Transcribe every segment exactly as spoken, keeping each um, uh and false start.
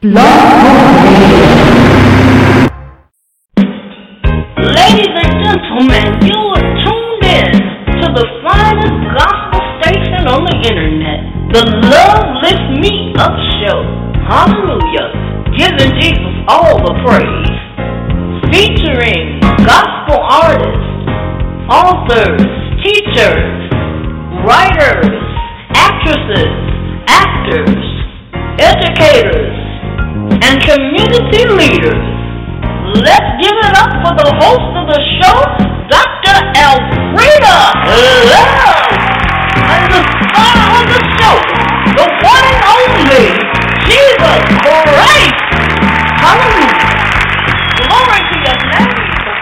Ladies and gentlemen, you are tuned in to the finest gospel station on the internet, the Love Lift Me Up Show. Hallelujah. Giving Jesus all the praise. Featuring gospel artists, authors, teachers, writers, actresses, actors, educators, and community leaders. Let's give it up for the host of the show, Doctor Elfrida Love, and the star of the show, the one and only Jesus Christ. Hallelujah. Glory to your name.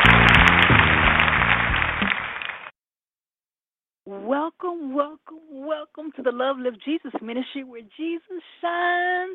Welcome, welcome, welcome to the Love Lift Jesus Ministry, where Jesus shines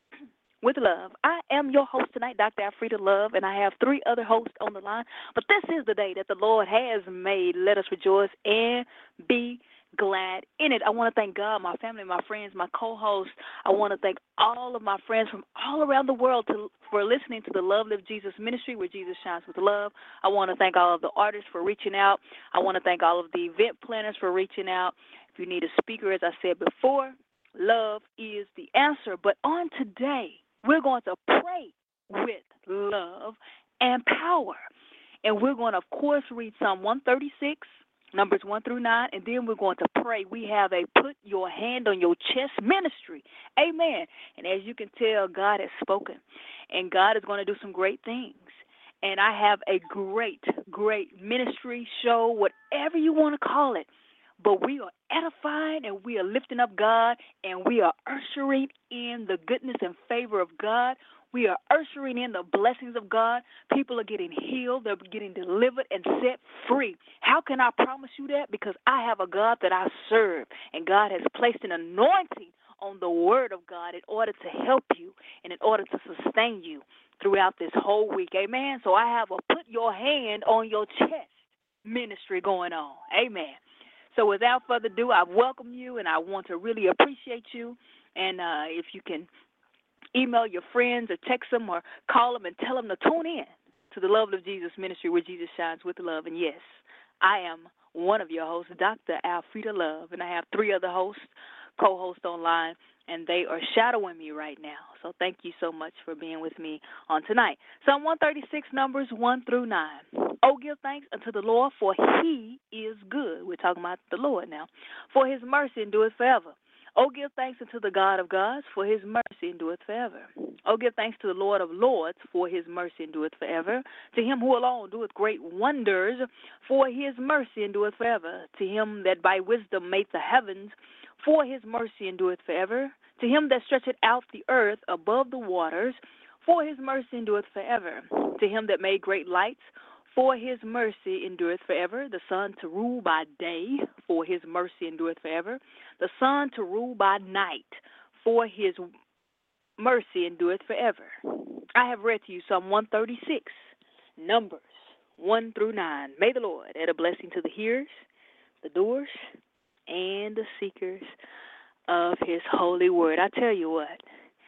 with love. I am your host tonight, Doctor Elfrida Love, and I have three other hosts on the line. But this is the day that the Lord has made. Let us rejoice and be glad in it. I want to thank God, my family, my friends, my co-hosts. I want to thank all of my friends from all around the world to, for listening to the Love Lift Jesus Ministry, where Jesus shines with love. I want to thank all of the artists for reaching out. I want to thank all of the event planners for reaching out. If you need a speaker, as I said before, love is the answer. But on today, we're going to pray with love and power. And we're going to, of course, read Psalm one thirty-six, Numbers one through nine, and then we're going to pray. We have a put your hand on your chest ministry. Amen. And as you can tell, God has spoken, and God is going to do some great things. And I have a great, great ministry show, whatever you want to call it. But we are edifying, and we are lifting up God, and we are ushering in the goodness and favor of God. We are ushering in the blessings of God. People are getting healed. They're getting delivered and set free. How can I promise you that? Because I have a God that I serve, and God has placed an anointing on the word of God in order to help you and in order to sustain you throughout this whole week. Amen? So I have a put your hand on your chest ministry going on. Amen. So without further ado, I welcome you, and I want to really appreciate you. And uh, if you can email your friends or text them or call them and tell them to tune in to the Love of Jesus Ministry, where Jesus shines with love. And yes, I am one of your hosts, Doctor Elfrida Love, and I have three other hosts, co-hosts online, and they are shadowing me right now. So thank you so much for being with me on tonight. Psalm one thirty-six, Numbers one through nine. Oh, give thanks unto the Lord, for he is good. We're talking about the Lord now. For his mercy endureth forever. Oh, give thanks unto the God of gods, for his mercy endureth forever. Oh, give thanks to the Lord of lords, for his mercy endureth forever. To him who alone doeth great wonders, for his mercy endureth forever. To him that by wisdom made the heavens, for his mercy endureth forever. To him that stretcheth out the earth above the waters, for his mercy endureth forever. To him that made great lights, for his mercy endureth forever. The sun to rule by day, for his mercy endureth forever. The sun to rule by night, for his mercy endureth forever. I have read to you Psalm one thirty-six, Numbers one through nine. May the Lord add a blessing to the hearers, the doers, and the seekers of his holy word. I tell you what,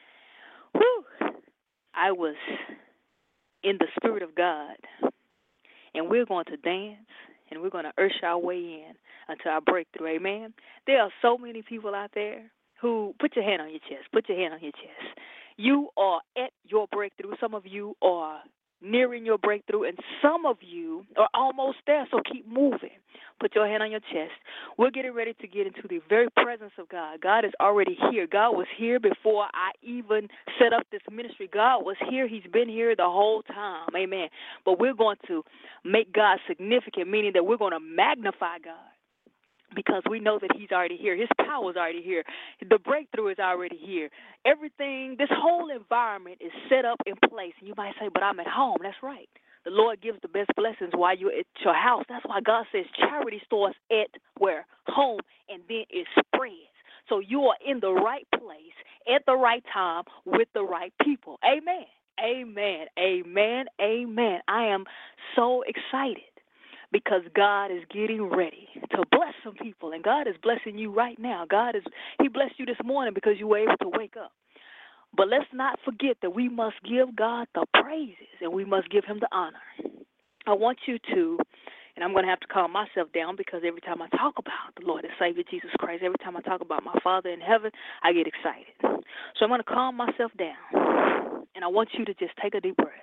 whew, I was in the Spirit of God, and we're going to dance, and we're going to usher our way in until our breakthrough. Amen. There are so many people out there who, put your hand on your chest, put your hand on your chest. You are at your breakthrough. Some of you are nearing your breakthrough, and some of you are almost there, so keep moving. Put your hand on your chest. We're getting ready to get into the very presence of God. God is already here. God was here before I even set up this ministry. God was here. He's been here the whole time. Amen. But we're going to make God significant, meaning that we're going to magnify God, because we know that he's already here. His power is already here. The breakthrough is already here. Everything, this whole environment is set up in place. And you might say, but I'm at home. That's right. The Lord gives the best blessings while you're at your house. That's why God says charity starts at where? Home, and then it spreads. So you are in the right place at the right time with the right people. Amen. Amen. Amen. Amen. I am so excited, because God is getting ready to bless some people, and God is blessing you right now. God is, he blessed you this morning because you were able to wake up. But let's not forget that we must give God the praises and we must give him the honor. I want you to, and I'm going to have to calm myself down because every time I talk about the Lord and Savior Jesus Christ, every time I talk about my Father in heaven, I get excited. So I'm going to calm myself down, and I want you to just take a deep breath.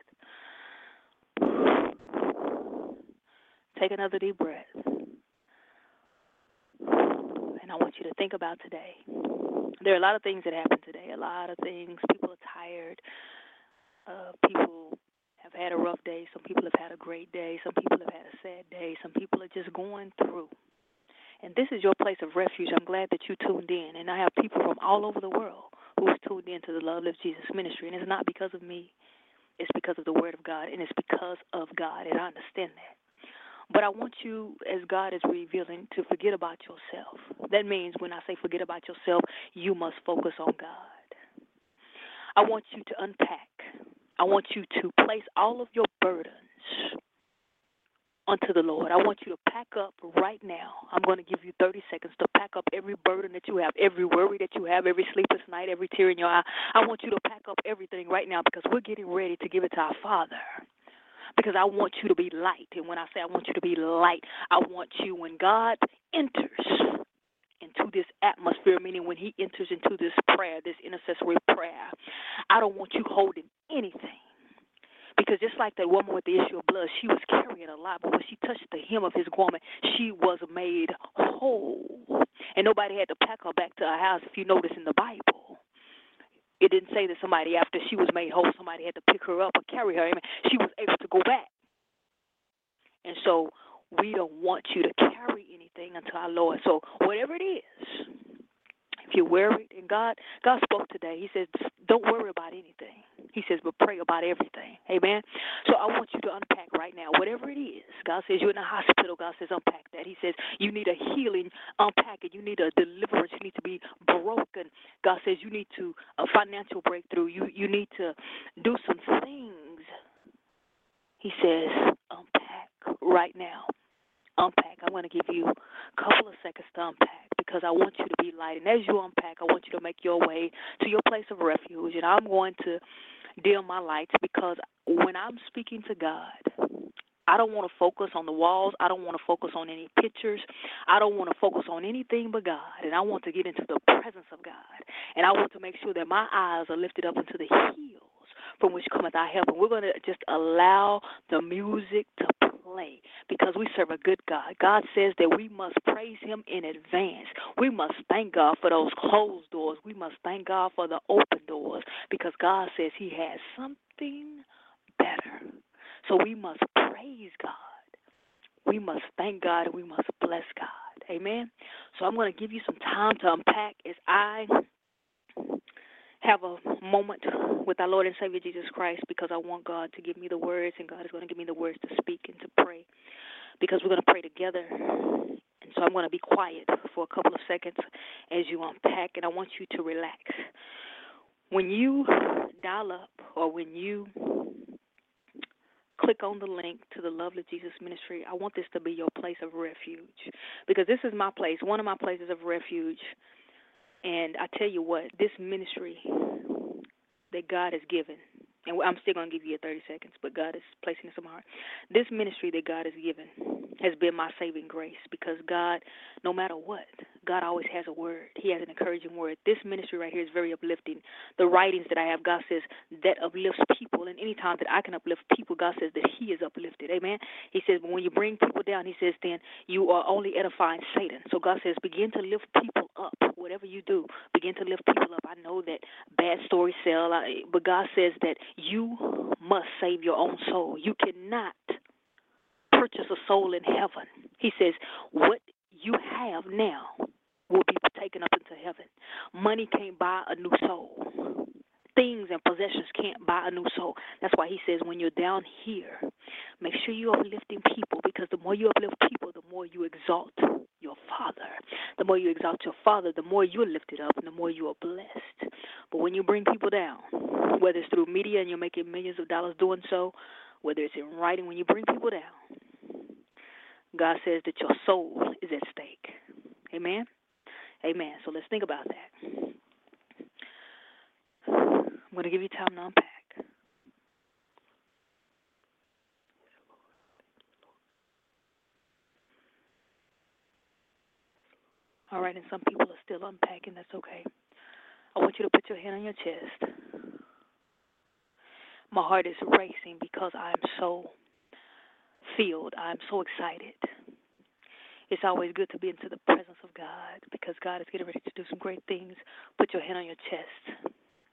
Take another deep breath. And I want you to think about today. There are a lot of things that happen today, a lot of things. People are tired. Uh, people have had a rough day. Some people have had a great day. Some people have had a sad day. Some people are just going through. And this is your place of refuge. I'm glad that you tuned in. And I have people from all over the world who is tuned in to the Love Lives Jesus ministry. And it's not because of me. It's because of the Word of God. And it's because of God. And I understand that. But I want you, as God is revealing, to forget about yourself. That means when I say forget about yourself, you must focus on God. I want you to unpack. I want you to place all of your burdens unto the Lord. I want you to pack up right now. I'm going to give you thirty seconds to pack up every burden that you have, every worry that you have, every sleepless night, every tear in your eye. I want you to pack up everything right now because we're getting ready to give it to our Father. Because I want you to be light. And when I say I want you to be light, I want you, when God enters into this atmosphere, meaning when he enters into this prayer, this intercessory prayer, I don't want you holding anything. Because just like that woman with the issue of blood, she was carrying a lot, but when she touched the hem of his garment, she was made whole. And nobody had to pack her back to her house, if you notice in the Bible. It didn't say that somebody, after she was made whole, somebody had to pick her up or carry her. Amen. She was able to go back. And so we don't want you to carry anything unto our Lord. So whatever it is, if you're worried, and God, God spoke today. He says, don't worry about anything. He says, but pray about everything. Amen. So I want you to unpack right now, whatever it is. God says you're in a hospital. God says unpack that. He says you need a healing, unpack it. You need a deliverance. You need to be broken. God says you need to a financial breakthrough. You you need to do some things. He says unpack right now. Unpack. I'm going to give you a couple of seconds to unpack because I want you to be light. And as you unpack, I want you to make your way to your place of refuge. And I'm going to dim my lights because when I'm speaking to God, I don't want to focus on the walls. I don't want to focus on any pictures. I don't want to focus on anything but God. And I want to get into the presence of God. And I want to make sure that my eyes are lifted up into the hills from which cometh our help. And we're going to just allow the music to play because we serve a good God. God says that we must praise him in advance. We must thank God for those closed doors. We must thank God for the open doors because God says he has something better. So we must praise God. We must thank God and we must bless God. Amen? So I'm going to give you some time to unpack as I have a moment with our Lord and Savior Jesus Christ because I want God to give me the words and God is going to give me the words to speak and to pray because we're going to pray together. And so I'm going to be quiet for a couple of seconds as you unpack, and I want you to relax. When you dial up or when you click on the link to the Love Lives Jesus ministry, I want this to be your place of refuge because this is my place, one of my places of refuge. And I tell you what, this ministry that God has given, and I'm still going to give you thirty seconds, but God is placing this in my heart. This ministry that God has given has been my saving grace because God, no matter what, God always has a word. He has an encouraging word. This ministry right here is very uplifting. The writings that I have, God says, that uplifts people. And any time that I can uplift people, God says that he is uplifted. Amen? He says, but when you bring people down, he says, then you are only edifying Satan. So God says, begin to lift people up. Whatever you do, begin to lift people up. I know that bad stories sell, but God says that you must save your own soul. You cannot purchase a soul in heaven. He says, what you have now will be taken up into heaven. Money can't buy a new soul. Things and possessions can't buy a new soul. That's why he says when you're down here, make sure you're uplifting people because the more you uplift people, the more you exalt your Father. The more you exalt your Father, the more you're lifted up and the more you are blessed. But when you bring people down, whether it's through media and you're making millions of dollars doing so, whether it's in writing, when you bring people down, God says that your soul is at stake. Amen? Amen. So let's think about that. going to give you time to unpack. All right, and some people are still unpacking. That's okay. I want you to put your hand on your chest. My heart is racing because I'm so filled. I'm so excited. It's always good to be into the presence of God because God is getting ready to do some great things. Put your hand on your chest.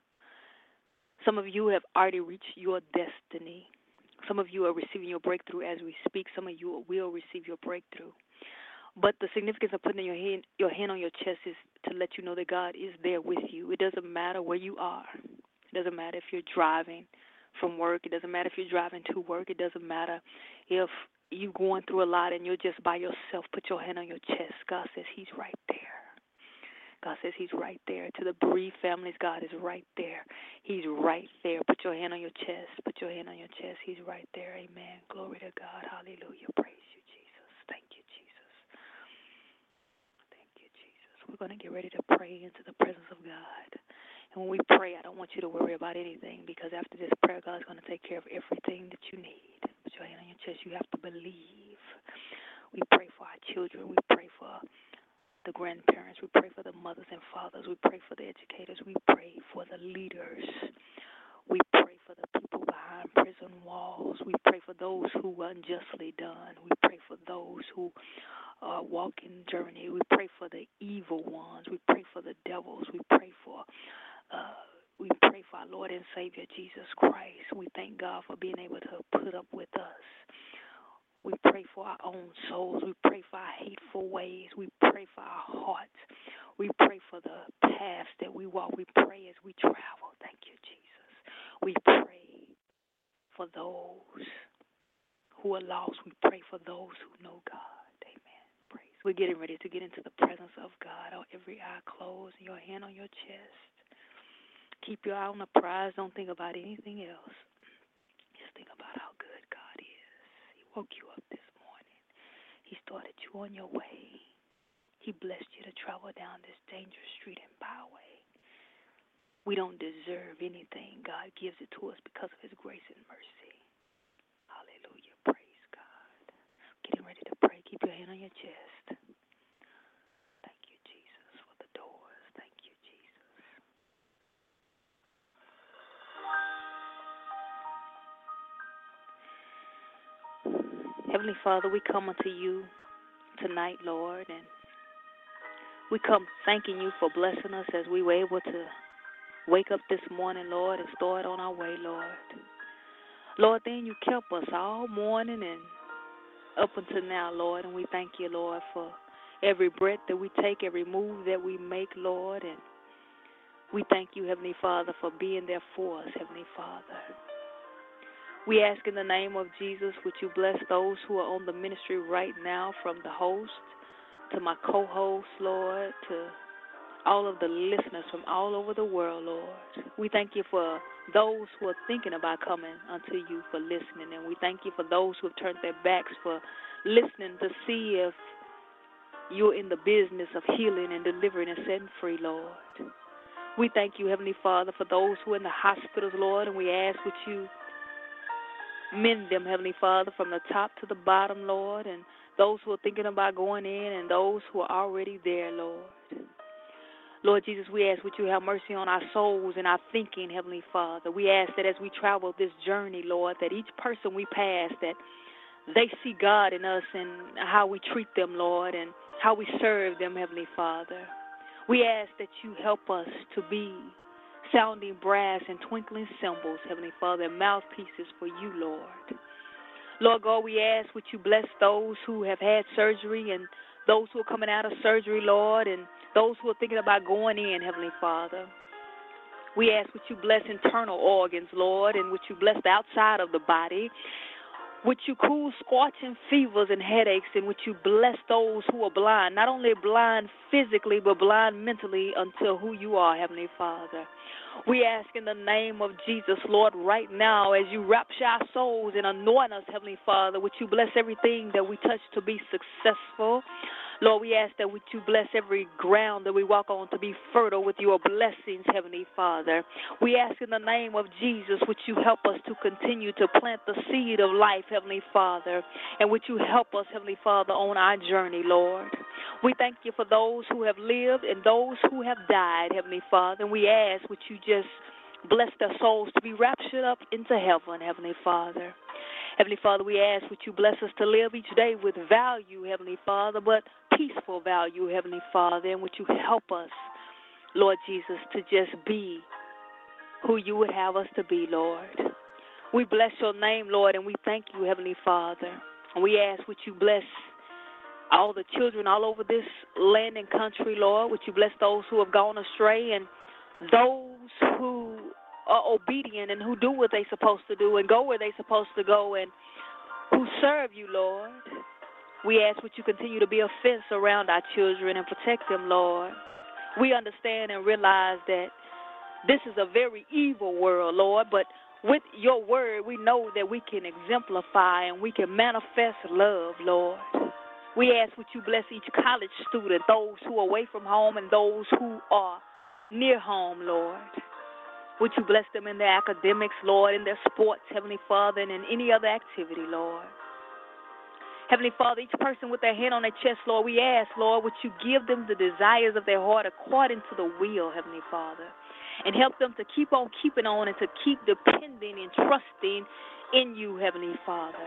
Some of you have already reached your destiny. Some of you are receiving your breakthrough as we speak. Some of you will receive your breakthrough. But the significance of putting your hand, your hand on your chest is to let you know that God is there with you. It doesn't matter where you are. It doesn't matter if you're driving from work. It doesn't matter if you're driving to work. It doesn't matter if you're going through a lot and you're just by yourself. Put your hand on your chest. God says he's right there. God says he's right there. To the bereaved families, God is right there. He's right there. Put your hand on your chest. Put your hand on your chest. He's right there. Amen. Glory to God. Hallelujah. Praise you, Jesus. Thank you, Jesus. Thank you, Jesus. We're going to get ready to pray into the presence of God. And when we pray, I don't want you to worry about anything because after this prayer, God's going to take care of everything that you need. Put your hand on your chest. You have to believe. We pray for our children. We pray for the grandparents. We pray for the mothers and fathers. We pray for the educators. We pray for the leaders. We pray for the people behind prison walls. We pray for those who were unjustly done. We pray for those who are walking journey. We pray for the evil ones. We pray for the devils. We pray for uh, we pray for our Lord and Savior Jesus Christ. We thank God for being able to put up with us. We pray for our own souls. We pray for our hateful ways. We pray for our hearts. We pray for the paths that we walk. We pray as we travel. Thank you, Jesus. We pray for those who are lost. We pray for those who know God. Amen. Praise. We're getting ready to get into the presence of God. Every eye closed, your hand on your chest. Keep your eye on the prize. Don't think about anything else. Just think about how good God is. He woke you up this morning. He started you on your way. He blessed you to travel down this dangerous street and byway. We don't deserve anything. God gives it to us because of his grace and mercy. Hallelujah. Praise God. Getting ready to pray. Keep your hand on your chest. Thank you, Jesus, for the doors. Thank you, Jesus. Heavenly Father, we come unto you tonight, Lord, and we come thanking you for blessing us as we were able to wake up this morning, Lord, and start on our way, Lord. Lord, then you kept us all morning and up until now, Lord, and we thank you, Lord, for every breath that we take, every move that we make, Lord, and we thank you, Heavenly Father, for being there for us, Heavenly Father. We ask in the name of Jesus, would you bless those who are on the ministry right now, from the host to my co-host, Lord, to all of the listeners from all over the world, Lord. We thank you for those who are thinking about coming unto you for listening, and we thank you for those who have turned their backs for listening to see if you're in the business of healing and delivering and setting free, Lord. We thank you, Heavenly Father, for those who are in the hospitals, Lord, and we ask would you mend them, Heavenly Father, from the top to the bottom, Lord, and those who are thinking about going in and those who are already there, Lord. Lord Jesus, we ask would you have mercy on our souls and our thinking, Heavenly Father. We ask that as we travel this journey, Lord, that each person we pass, that they see God in us and how we treat them, Lord, and how we serve them, Heavenly Father. We ask that you help us to be sounding brass and twinkling cymbals, Heavenly Father, and mouthpieces for you, Lord. Lord God, we ask would you bless those who have had surgery and those who are coming out of surgery, Lord, and those who are thinking about going in, Heavenly Father. We ask would you bless internal organs, Lord, and would you bless the outside of the body. Would you cool scorching fevers and headaches, and would you bless those who are blind, not only blind physically, but blind mentally unto who you are, Heavenly Father. We ask in the name of Jesus, Lord, right now, as you rapture our souls and anoint us, Heavenly Father, would you bless everything that we touch to be successful? Lord, we ask that would you bless every ground that we walk on to be fertile with your blessings, Heavenly Father. We ask in the name of Jesus, would you help us to continue to plant the seed of life, Heavenly Father, and would you help us, Heavenly Father, on our journey, Lord. We thank you for those who have lived and those who have died, Heavenly Father, and we ask would you just bless their souls to be raptured up into heaven, Heavenly Father. Heavenly Father, we ask would you bless us to live each day with value, Heavenly Father, but peaceful value, Heavenly Father, and would you help us, Lord Jesus, to just be who you would have us to be, Lord. We bless your name, Lord, and we thank you, Heavenly Father. And we ask would you bless all the children all over this land and country, Lord. Would you bless those who have gone astray and those who are obedient and who do what they're supposed to do and go where they're supposed to go and who serve you, Lord. We ask would you continue to be a fence around our children and protect them, Lord. We understand and realize that this is a very evil world, Lord, but with your word, we know that we can exemplify and we can manifest love, Lord. We ask would you bless each college student, those who are away from home and those who are near home, Lord. Would you bless them in their academics, Lord, in their sports, Heavenly Father, and in any other activity, Lord. Heavenly Father, each person with their hand on their chest, Lord, we ask, Lord, would you give them the desires of their heart according to the will, Heavenly Father, and help them to keep on keeping on and to keep depending and trusting in you, Heavenly Father.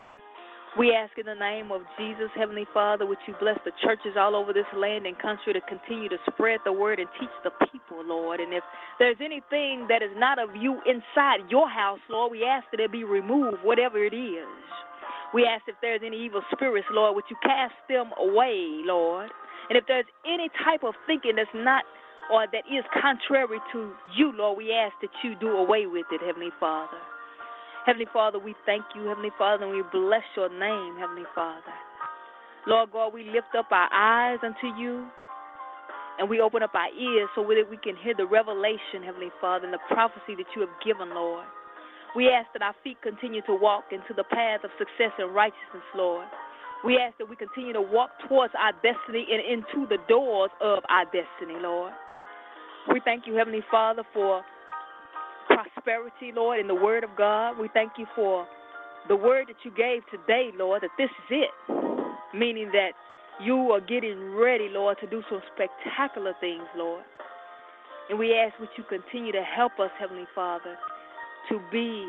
We ask in the name of Jesus, Heavenly Father, would you bless the churches all over this land and country to continue to spread the word and teach the people, Lord. And if there's anything that is not of you inside your house, Lord, we ask that it be removed, whatever it is. We ask if there's any evil spirits, Lord, would you cast them away, Lord. And if there's any type of thinking that's not or that is contrary to you, Lord, we ask that you do away with it, Heavenly Father. Heavenly Father, we thank you, Heavenly Father, and we bless your name, Heavenly Father. Lord God, we lift up our eyes unto you, and we open up our ears so that we can hear the revelation, Heavenly Father, and the prophecy that you have given, Lord. We ask that our feet continue to walk into the path of success and righteousness, Lord. We ask that we continue to walk towards our destiny and into the doors of our destiny, Lord. We thank you, Heavenly Father, for prosperity, Lord, in the word of God. We thank you for the word that you gave today, Lord, that this is it, meaning that you are getting ready, Lord, to do some spectacular things, Lord. And we ask would you continue to help us, Heavenly Father, to be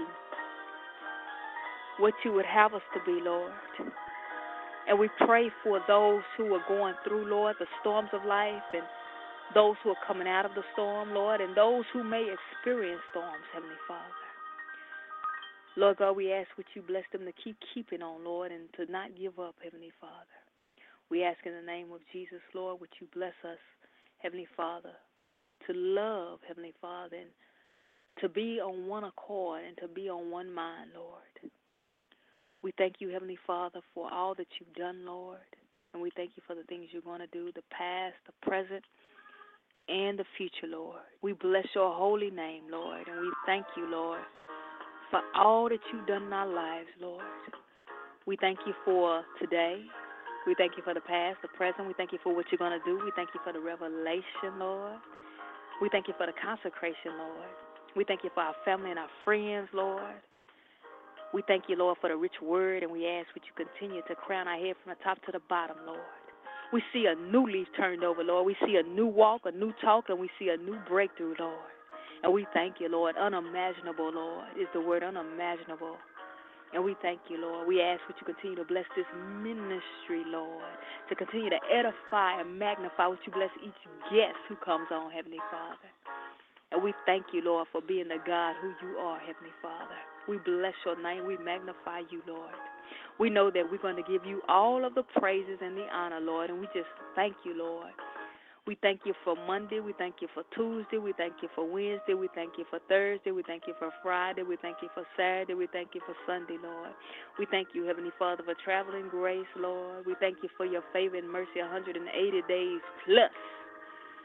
what you would have us to be, Lord. And we pray for those who are going through, Lord, the storms of life, and those who are coming out of the storm, Lord, and those who may experience storms, Heavenly Father. Lord God, we ask would you bless them to keep keeping on, Lord, and to not give up, Heavenly Father. We ask in the name of Jesus, Lord, would you bless us, Heavenly Father, to love, Heavenly Father, and to be on one accord and to be on one mind, Lord. We thank you, Heavenly Father, for all that you've done, Lord, and we thank you for the things you're going to do, the past, the present, and the future, Lord. We bless your holy name, Lord, and we thank you, Lord, for all that you've done in our lives, Lord. We thank you for today. We thank you for the past, the present. We thank you for what you're going to do. We thank you for the revelation, Lord. We thank you for the consecration, Lord. We thank you for our family and our friends, Lord. We thank you, Lord, for the rich word, and we ask that you continue to crown our head from the top to the bottom, Lord. We see a new leaf turned over, Lord. We see a new walk, a new talk, and we see a new breakthrough, Lord. And we thank you, Lord. Unimaginable, Lord, is the word unimaginable. And we thank you, Lord. We ask that you continue to bless this ministry, Lord, to continue to edify and magnify, what you bless each guest who comes on, Heavenly Father. And we thank you, Lord, for being the God who you are, Heavenly Father. We bless your name. We magnify you, Lord. We know that we're going to give you all of the praises and the honor, Lord, and we just thank you, Lord. We thank you for Monday. We thank you for Tuesday. We thank you for Wednesday. We thank you for Thursday. We thank you for Friday. We thank you for Saturday. We thank you for Sunday, Lord. We thank you, Heavenly Father, for traveling grace, Lord. We thank you for your favor and mercy one hundred eighty days plus.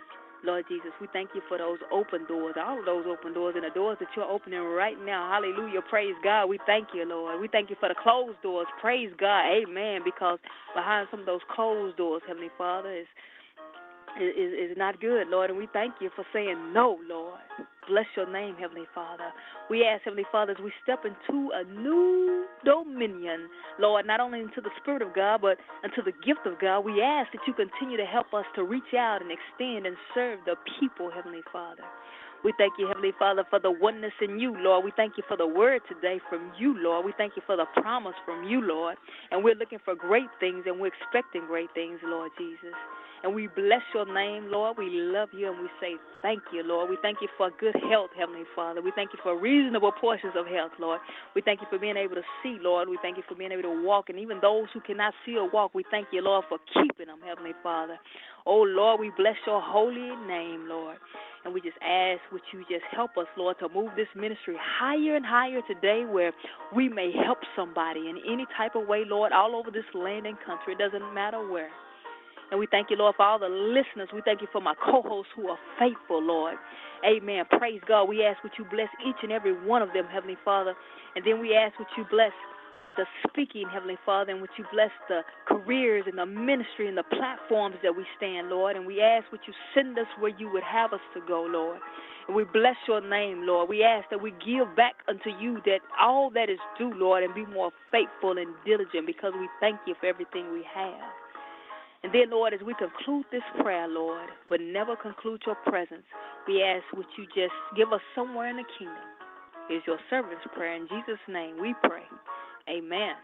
Lord Jesus, we thank you for those open doors, all of those open doors and the doors that you're opening right now. Hallelujah. Praise God. We thank you, Lord. We thank you for the closed doors. Praise God. Amen. Because behind some of those closed doors, Heavenly Father, is is, is not good, Lord, and we thank you for saying no, Lord. Bless your name, Heavenly Father. We ask, Heavenly Father, as we step into a new dominion, Lord, not only into the Spirit of God, but into the gift of God, we ask that you continue to help us to reach out and extend and serve the people, Heavenly Father. We thank you, Heavenly Father, for the oneness in you, Lord. We thank you for the word today from you, Lord. We thank you for the promise from you, Lord. And we're looking for great things, and we're expecting great things, Lord Jesus. And we bless your name, Lord. We love you, and we say thank you, Lord. We thank you for good health, Heavenly Father. We thank you for reasonable portions of health, Lord. We thank you for being able to see, Lord. We thank you for being able to walk. And even those who cannot see or walk, we thank you, Lord, for keeping them, Heavenly Father. Oh, Lord, we bless your holy name, Lord. And we just ask would you just help us, Lord, to move this ministry higher and higher today where we may help somebody in any type of way, Lord, all over this land and country. It doesn't matter where. And we thank you, Lord, for all the listeners. We thank you for my co-hosts who are faithful, Lord. Amen. Praise God. We ask would you bless each and every one of them, Heavenly Father. And then we ask would you bless the speaking, Heavenly Father, and would you bless the careers and the ministry and the platforms that we stand, Lord. And we ask would you send us where you would have us to go, Lord. And we bless your name, Lord. We ask that we give back unto you that all that is due, Lord, and be more faithful and diligent because we thank you for everything we have. And then, Lord, as we conclude this prayer, Lord, but never conclude your presence, we ask would you just give us somewhere in the kingdom. It's your servant's prayer. In Jesus' name we pray. Amen.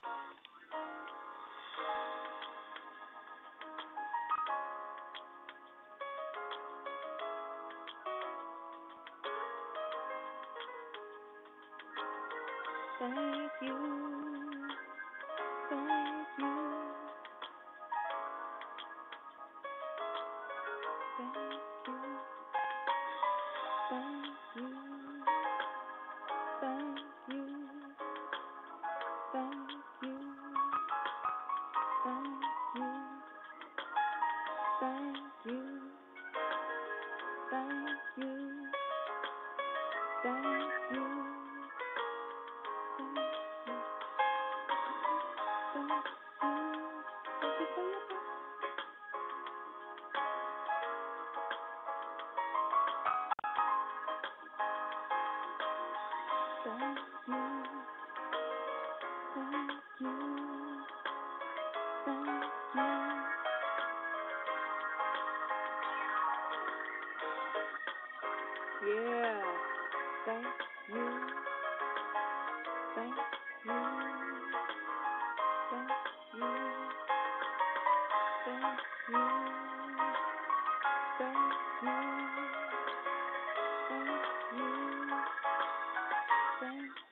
Thank you. Thank you. Thank you. Thank you. Thank you. Thank you. Thank you. Thank you. Thank you. Thank you. Yeah. Thank you. Thank you. Thank you. Thank you. Thank you. Thank you. Thank you.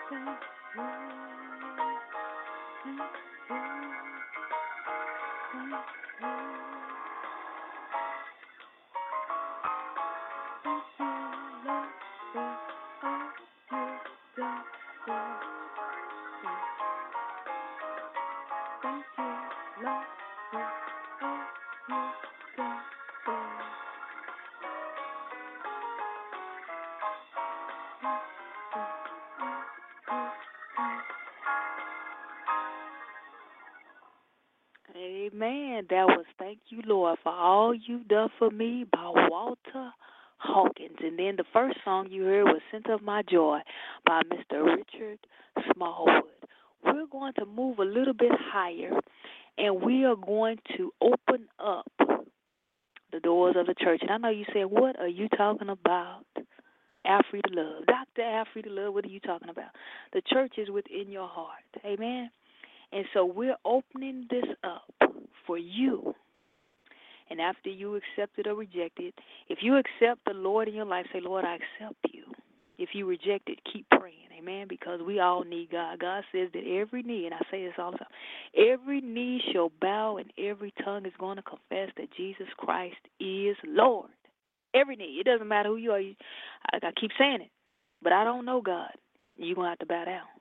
Amen. That was Thank You, Lord, for All You've Done for Me by Walter Hawkins. And then the first song you heard was Center of My Joy by Mister Richard Smallwood. We're going to move a little bit higher, and we are going to open up the doors of the church. And I know you said, what are you talking about? Alfreda Love. Doctor Alfreda Love, what are you talking about? The church is within your heart. Amen. And so we're opening this up for you. And after you accept it or reject it, if you accept the Lord in your life, say, Lord, I accept you. If you reject it, keep praying. Amen. Because we all need God. God says that every knee, and I say this all the time, every knee shall bow and every tongue is going to confess that Jesus Christ is Lord. Every knee. It doesn't matter who you are. You, I, I keep saying it. But I don't know God. You're going to have to bow down.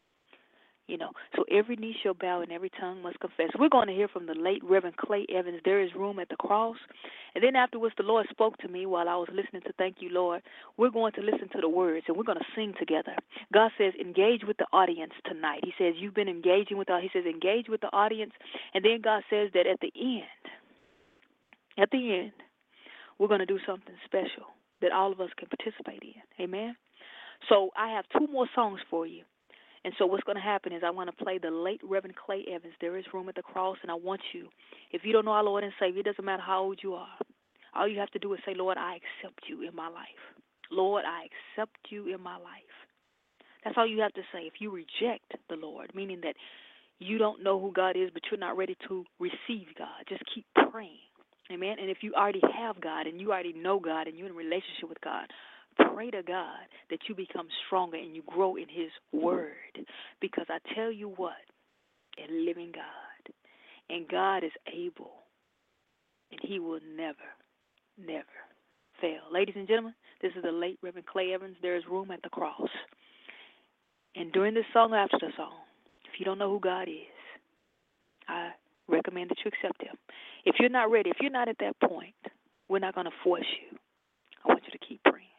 You know, so every knee shall bow and every tongue must confess. We're going to hear from the late Reverend Clay Evans, There Is Room at the Cross. And then afterwards, the Lord spoke to me while I was listening to Thank You, Lord. We're going to listen to the words, and we're going to sing together. God says, engage with the audience tonight. He says, you've been engaging with the He says, engage with the audience. And then God says that at the end, at the end, we're going to do something special that all of us can participate in. Amen? So I have two more songs for you. And so what's going to happen is I want to play the late Reverend Clay Evans, There Is Room at the Cross, and I want you, if you don't know our Lord and Savior, it doesn't matter how old you are. All you have to do is say, Lord, I accept you in my life. Lord, I accept you in my life. That's all you have to say. If you reject the Lord, meaning that you don't know who God is, but you're not ready to receive God, just keep praying. Amen? And if you already have God and you already know God and you're in a relationship with God, pray to God that you become stronger and you grow in His Word. Because I tell you what, a living God, and God is able, and He will never, never fail. Ladies and gentlemen, this is the late Reverend Clay Evans, There Is Room at the Cross. And during this song or after the song, if you don't know who God is, I recommend that you accept Him. If you're not ready, if you're not at that point, we're not going to force you. I want you to keep praying.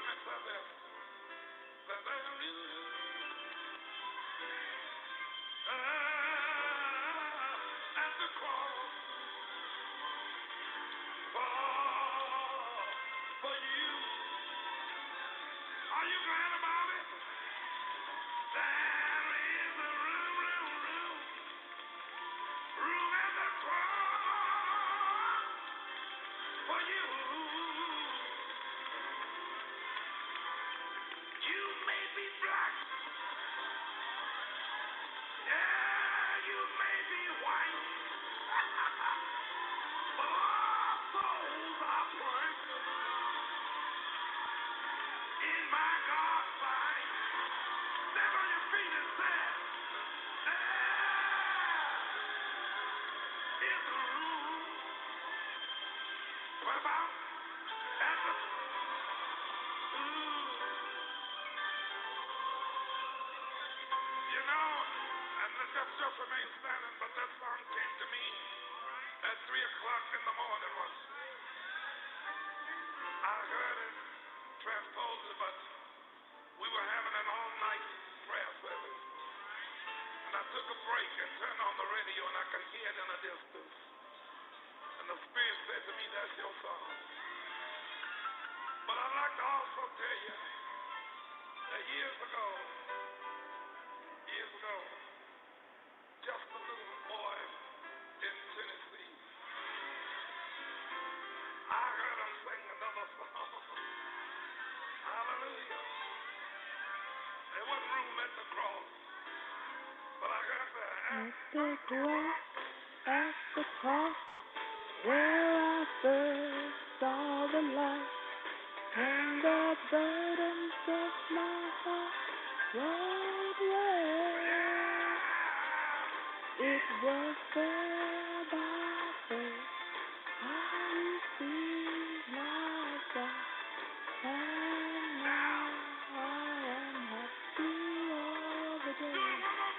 At the cross, at the cross, where I first saw the light, and the burdens of my heart rolled away. It was there by faith I received my sight, and now I am happy all the day.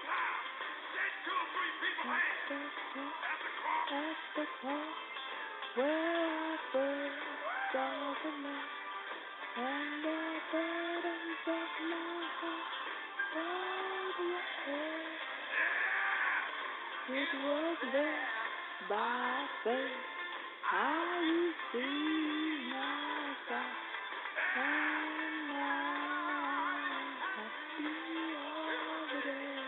At the cross, where I first saw the light, and the burdens of my heart rolled away. It was there by faith I received my sight, and now I'm happy all the day.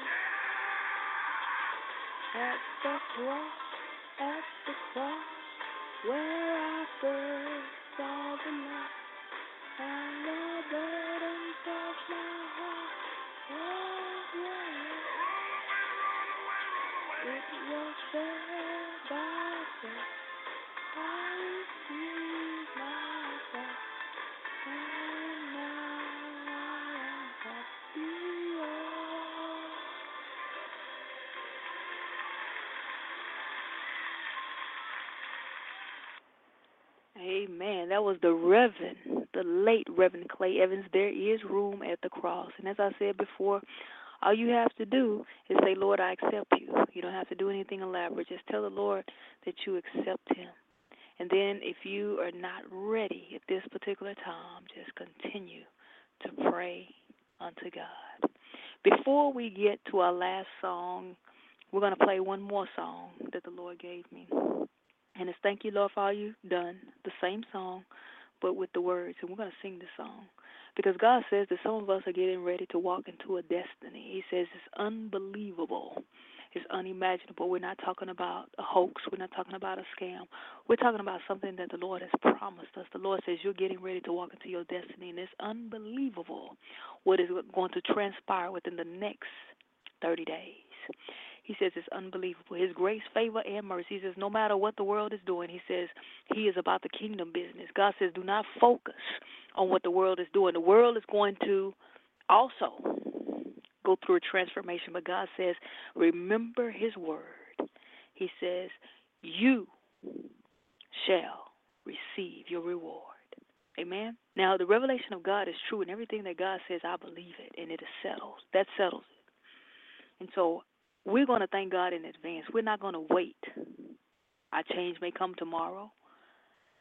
At the cross, at the cross, where I first saw the light, and the burdens of my heart rolled away. It was there by faith I received my sight, and now I am happy all. Amen. That was the Reverend, the late Reverend Clay Evans. There is room at the cross. And as I said before, all you have to do is say, Lord, I accept you. You don't have to do anything elaborate. Just tell the Lord that you accept him. And then if you are not ready at this particular time, just continue to pray unto God. Before we get to our last song, we're going to play one more song that the Lord gave me. And it's Thank You, Lord, for all you've done. The same song, but with the words. And we're going to sing this song. Because God says that some of us are getting ready to walk into a destiny. He says it's unbelievable. It's unimaginable. We're not talking about a hoax. We're not talking about a scam. We're talking about something that the Lord has promised us. The Lord says you're getting ready to walk into your destiny. And it's unbelievable what is going to transpire within the next thirty days. He says it's unbelievable. His grace, favor, and mercy. He says no matter what the world is doing, he says he is about the kingdom business. God says do not focus on what the world is doing. The world is going to also go through a transformation, but God says remember his word. He says you shall receive your reward. Amen? Now, the revelation of God is true, and everything that God says, I believe it, and it is settled. That settles it. And so we're going to thank God in advance. We're not going to wait. Our change may come tomorrow.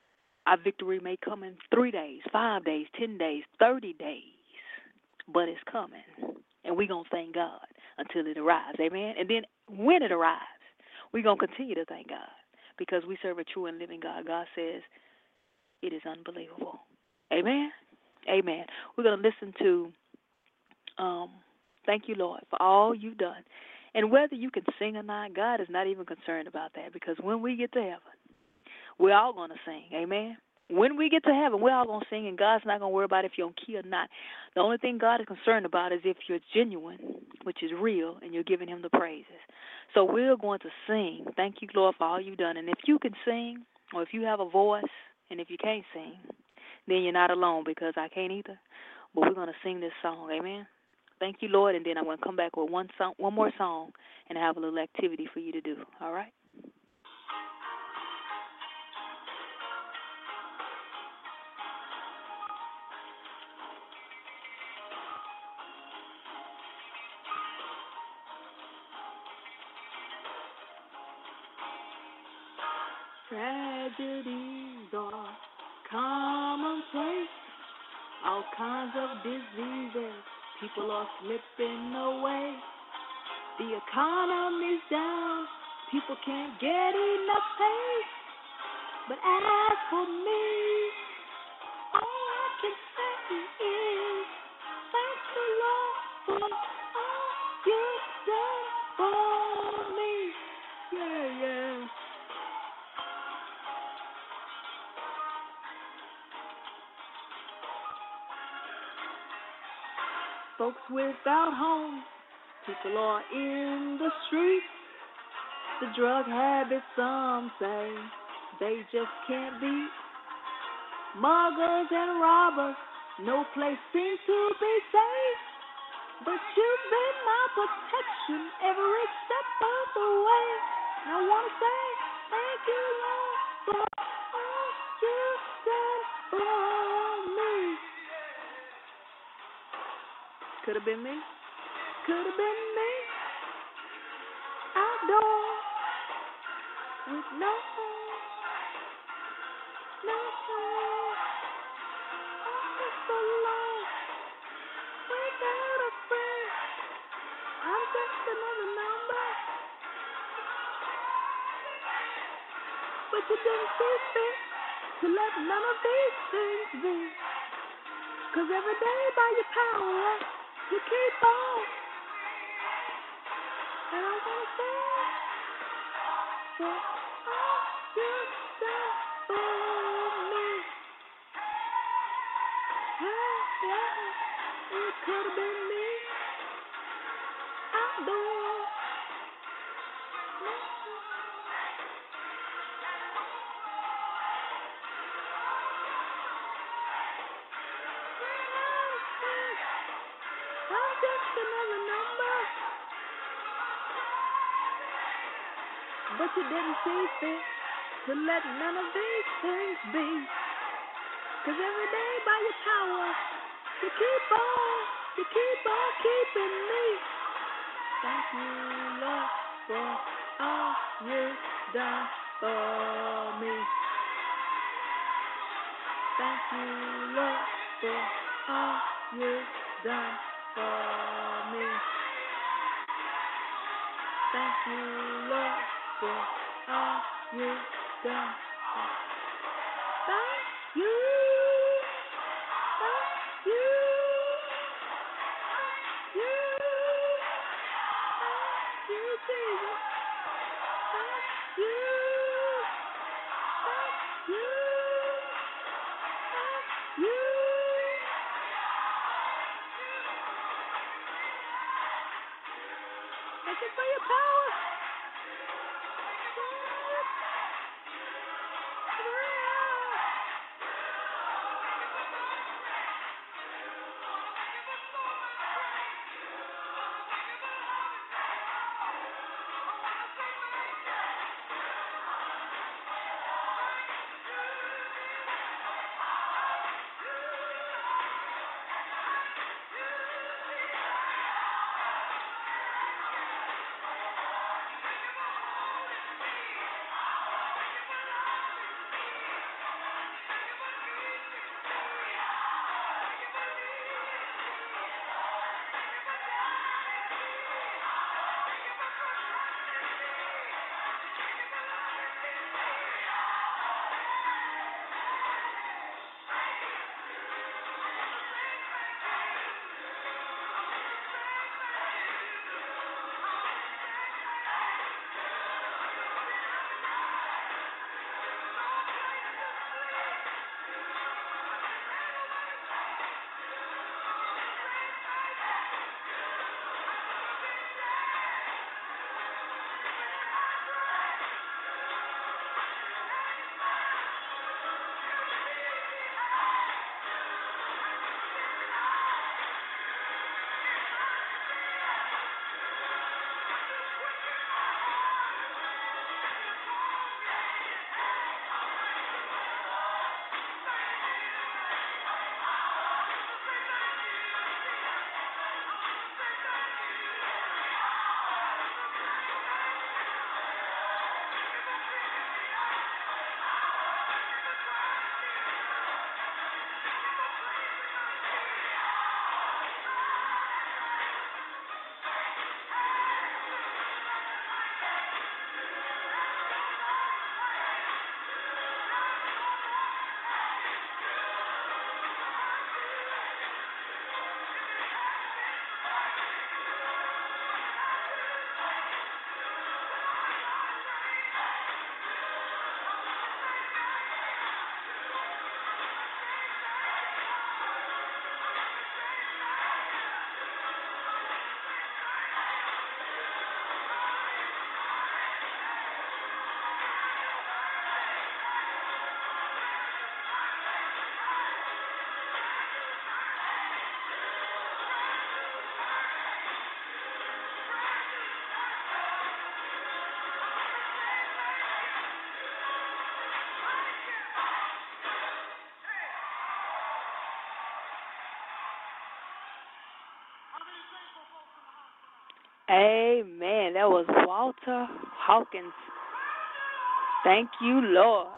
Our victory may come in three days, five days, ten days, thirty days, but it's coming. And we're going to thank God until it arrives. Amen? And then when it arrives, we're going to continue to thank God because we serve a true and living God. God says it is unbelievable. Amen? Amen. We're going to listen to um, Thank You, Lord, for all you've done. And whether you can sing or not, God is not even concerned about that because when we get to heaven, we're all going to sing. Amen? When we get to heaven, we're all going to sing, and God's not going to worry about if you're on key or not. The only thing God is concerned about is if you're genuine, which is real, and you're giving him the praises. So we're going to sing. Thank you, Lord, for all you've done. And if you can sing, or if you have a voice, and if you can't sing, then you're not alone because I can't either. But we're going to sing this song. Amen? Thank you, Lord, and then I'm going to come back with one song, one more song and have a little activity for you to do. All right? Tragedies are commonplace. All kinds of diseases. People are slipping away. The economy's down. People can't get enough pay. But as for me, all I can say is thank the Lord for all you've done for me. Yeah, yeah. Folks without homes, people are in the streets. The drug habits, some say, they just can't beat. Muggers and robbers, no place seems to be safe. But you've been my protection every step of the way. And I want to say thank you, Lord, for all you've done for me. Could have been me. Could have been me. Outdoors with no home, no home. I'm just alone, without a friend. I'm just another number. But you didn't see fit to let none of these things be. Cause every day by your power, you keep on. And I want to say for all you've done for me. Yeah, yeah, it could have been me. Outdoors. I'm just another number. But you didn't see fit to let none of these things be. Cause every day by your power, you keep on, you keep on keeping me. Thank you, Lord, for all you've done for me. Thank you, Lord, for all you've done for me. Thank you, Lord, for all you've done for me. Thank you, thank you, thank you, thank you, Jesus. Thank you, thank you, thank you. Thank you for your power. Amen. That was Walter Hawkins. Thank you, Lord.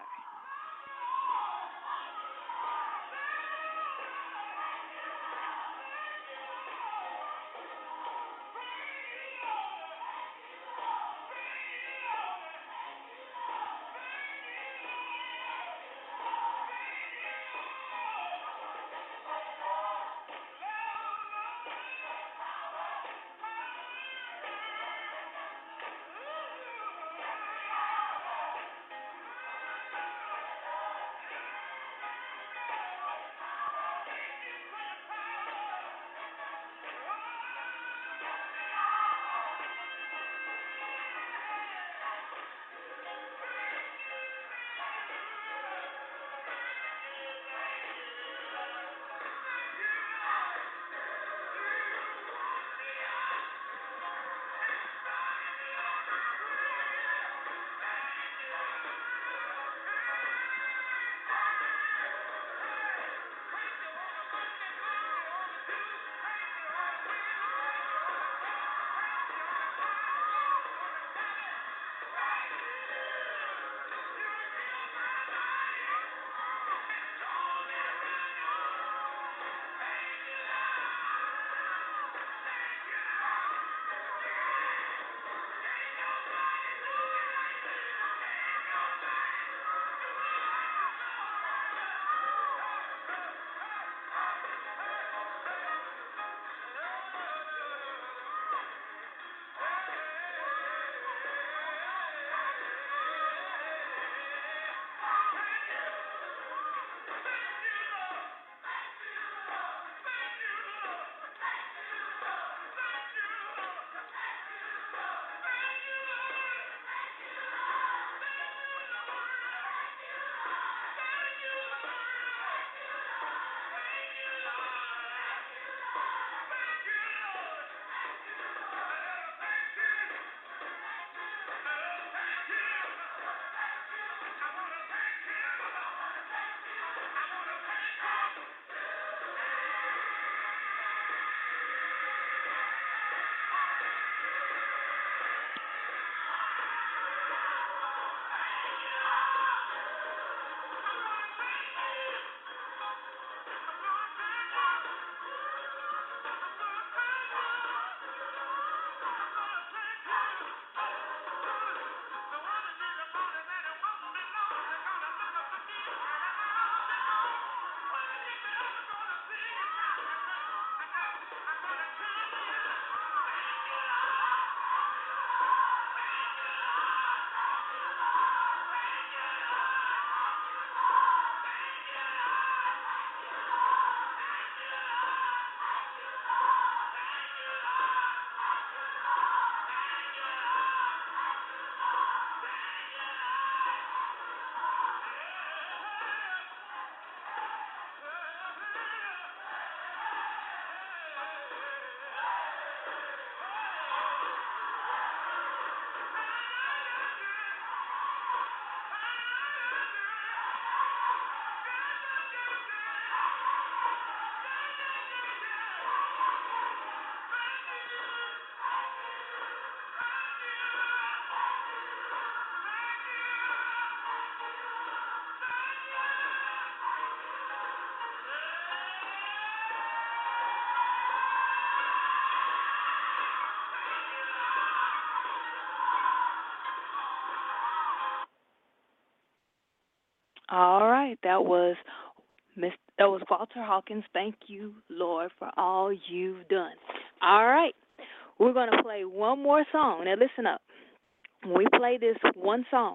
All right, that was Miss. That was Walter Hawkins. Thank you, Lord, for all you've done. All right, we're gonna play one more song. Now listen up. When we play this one song,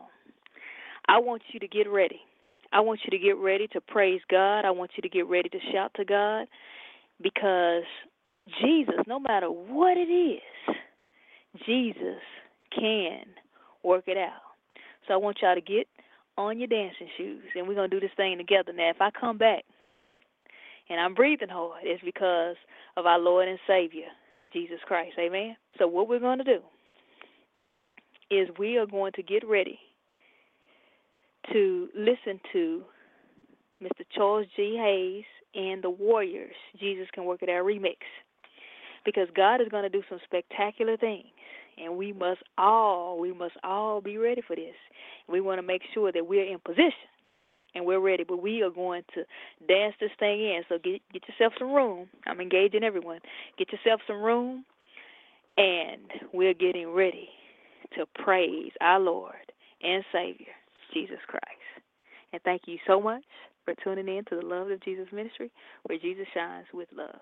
I want you to get ready. I want you to get ready to praise God. I want you to get ready to shout to God, because Jesus, no matter what it is, Jesus can work it out. So I want y'all to get on your dancing shoes, and we're going to do this thing together. Now, if I come back and I'm breathing hard, it's because of our Lord and Savior, Jesus Christ. Amen? So what we're going to do is we are going to get ready to listen to Mister Charles G. Hayes and the Warriors, Jesus Can Work It Out remix. because God is going to do some spectacular things. And we must all, we must all be ready for this. We want to make sure that we're in position and we're ready. But we are going to dance this thing in. So get get yourself some room. I'm engaging everyone. Get yourself some room, and we're getting ready to praise our Lord and Savior, Jesus Christ. And thank you so much for tuning in to the Love of Jesus Ministry, where Jesus shines with love.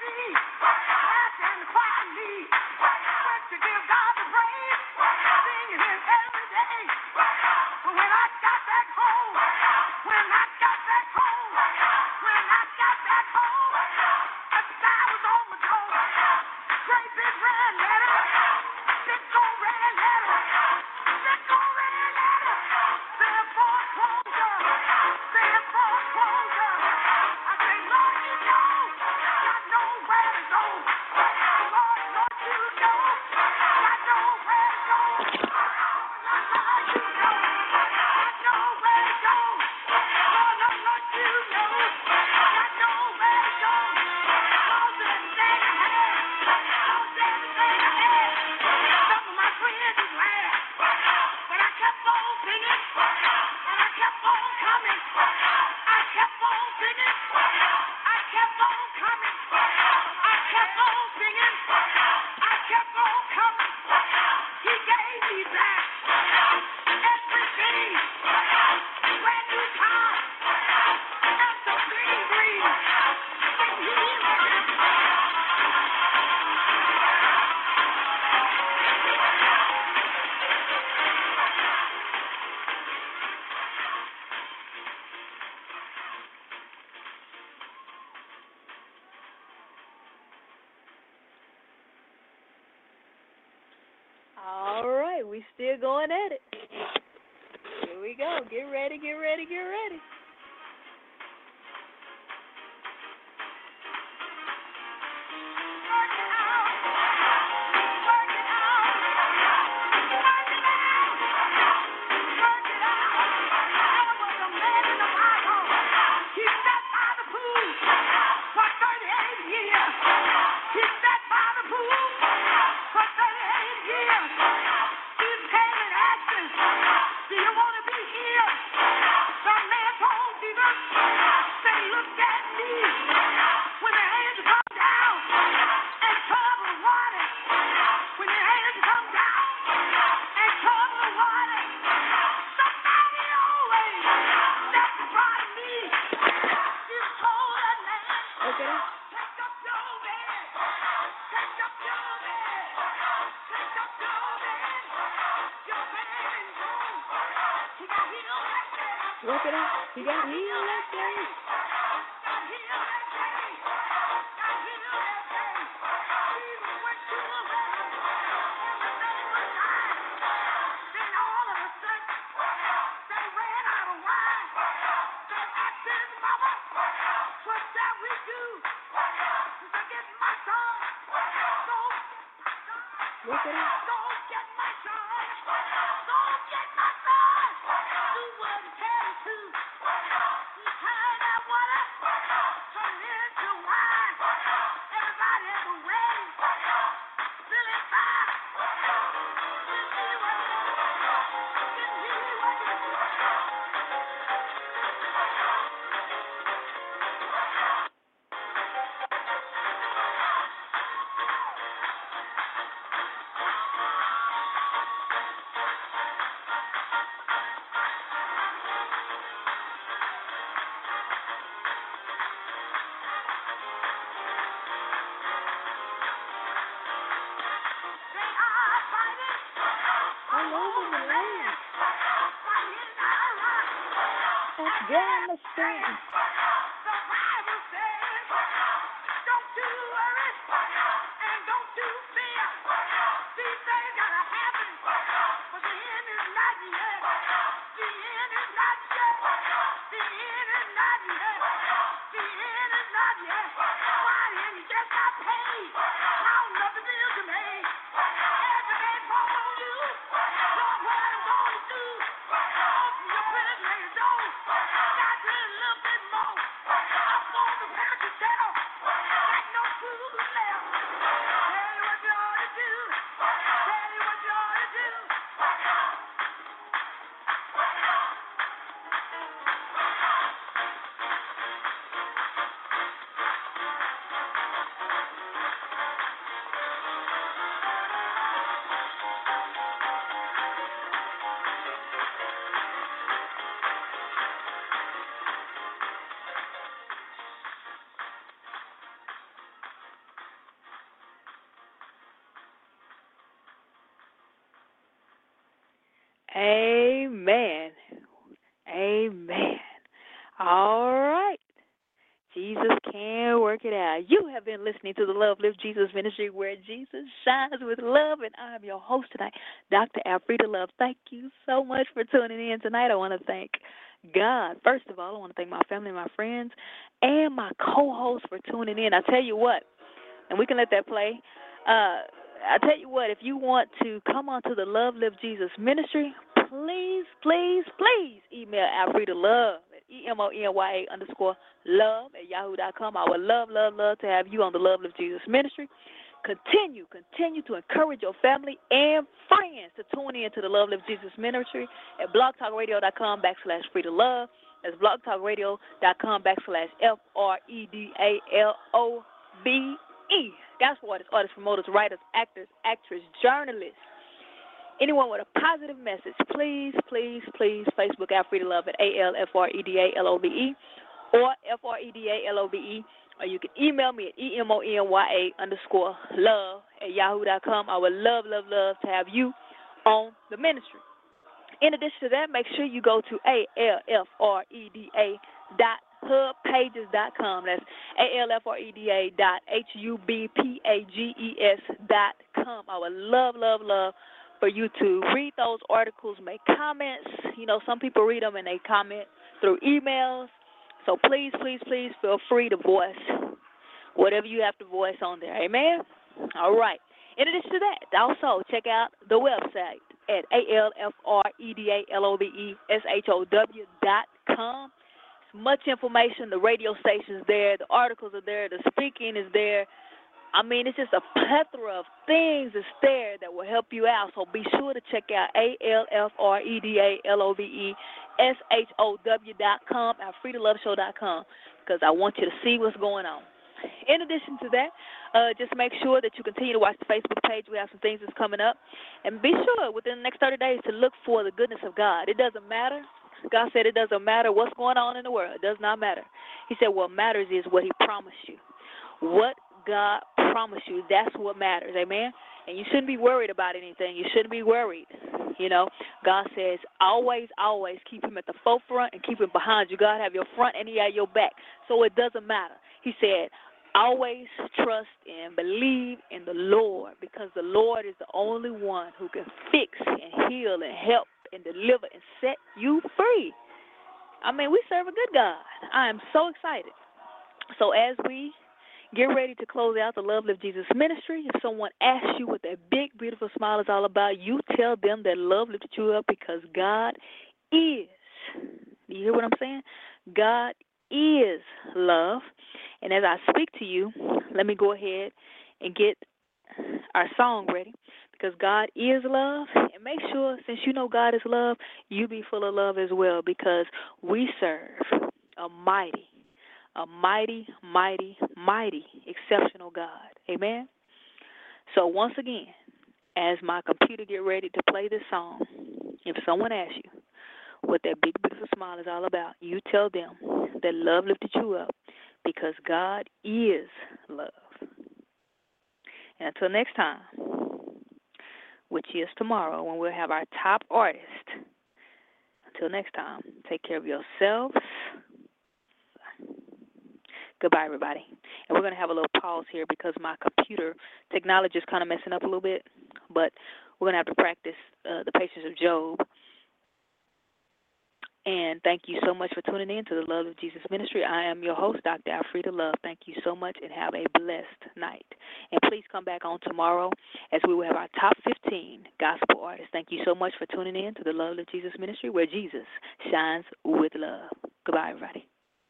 All right, we still going at it. Here we go. Get ready, get ready, get ready. Work it out. You got healed that day. Work it out. All over the land. Afghanistan. Amen. Amen. All right. Jesus can work it out. You have been listening to the Love Lift Jesus Ministry, where Jesus shines with love, and I'm your host tonight, Doctor Alfreda Love. Thank you so much for tuning in tonight. I want to thank God. First of all, I want to thank my family, my friends, and my co-hosts for tuning in. I tell you what, and we can let that play. Uh, I tell you what, if you want to come on to the Love Lift Jesus Ministry, please, please, please email Alfreda Love at E M O N Y A underscore love at yahoo dot com. I would love, love, love to have you on the Love Lift Jesus Ministry. Continue, continue to encourage your family and friends to tune in to the Love Lift Jesus Ministry at blogtalkradio.com backslash Freda Love. That's blogtalkradio.com backslash F R E D A L O B E. That's for artists, artists, promoters, writers, actors, actresses, journalists. Anyone with a positive message, please, please, please, Facebook Alfreda Love at A L F R E D A L O B E or F R E D A L O B E, or you can email me at E M O N Y A underscore love at yahoo dot com. I would love, love, love to have you on the ministry. In addition to that, make sure you go to A L F R E D A dot hub pages dot com. That's A L F R E D A dot H U B P A G E S dot com. I would love, love, love for you to read those articles, make comments. You know, some people read them and they comment through emails. So please, please, please feel free to voice whatever you have to voice on there. Amen? All right. In addition to that, also check out the website at A L F R E D A L O B E S H O W dot com. It's much information. The radio station's there. The articles are there. The speaking is there. I mean, it's just a plethora of things that's there that will help you out. So be sure to check out A L F R E D A L O B E S H O W dot com, Alfreda Love Show dot com, because I want you to see what's going on. In addition to that, uh, just make sure that you continue to watch the Facebook page. We have some things that's coming up. And be sure within the next thirty days to look for the goodness of God. It doesn't matter. God said it doesn't matter what's going on in the world. It does not matter. He said what matters is what he promised you. What God promised you, that's what matters, amen? And you shouldn't be worried about anything. You shouldn't be worried, you know. God says always, always keep him at the forefront and keep him behind you. God have your front and he have your back, so it doesn't matter. He said always trust and believe in the Lord, because the Lord is the only one who can fix and heal and help and deliver and set you free. I mean, we serve a good God. I am so excited. So as we get ready to close out the Love Lift Jesus Ministry, if someone asks you what that big, beautiful smile is all about, you tell them that love lifted you up because God is. Do you hear what I'm saying? God is love. And as I speak to you, let me go ahead and get our song ready, because God is love. And make sure, since you know God is love, you be full of love as well, because we serve a mighty, a mighty, mighty, mighty, exceptional God. Amen? So once again, as my computer get ready to play this song, if someone asks you what that big, beautiful smile is all about, you tell them that love lifted you up because God is love. And until next time, which is tomorrow when we'll have our top artist, until next time, take care of yourselves. Goodbye, everybody. And we're going to have a little pause here because my computer technology is kind of messing up a little bit, but we're going to have to practice uh, the patience of Job. And thank you so much for tuning in to the Love of Jesus Ministry. I am your host, Doctor Alfreda Love. Thank you so much and have a blessed night. And please come back on tomorrow as we will have our top fifteen gospel artists. Thank you so much for tuning in to the Love of Jesus Ministry, where Jesus shines with love. Goodbye, everybody.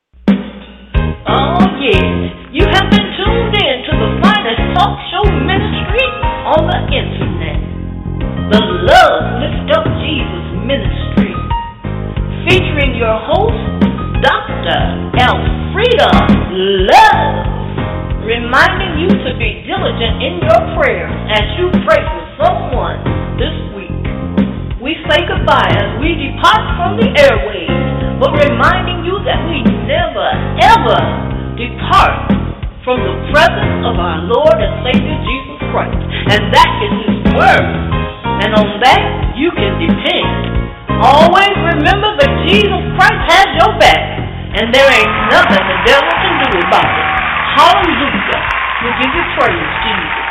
Oh, yes. You have been tuned in to the finest talk show ministry on the internet. The Love Lift Up Jesus Ministry. Featuring your host, Doctor Alfreda Love. Reminding you to be diligent in your prayers as you pray for someone this week. We say goodbye as we depart from the airwaves, but reminding you that we never, ever depart from the presence of our Lord and Savior Jesus Christ. And that is His word. And on that you can depend. Always remember that Jesus Christ has your back, and there ain't nothing the devil can do about it. Hallelujah. We give you praise, Jesus.